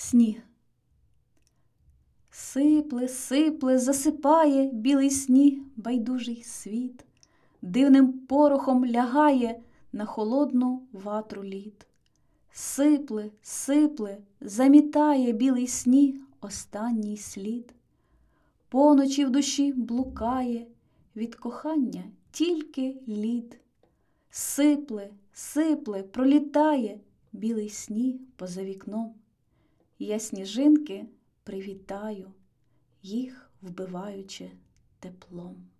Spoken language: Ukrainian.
Сніг. Сипле, сипле, засипає білий сніг байдужий світ, дивним порохом лягає на холодну ватру літ. Сипле, сипле, замітає білий сніг останній слід. Поночі в душі блукає, від кохання тільки лід. Сипле, сипле, пролітає білий сніг поза вікном. Я сніжинки привітаю, їх вбиваючи теплом.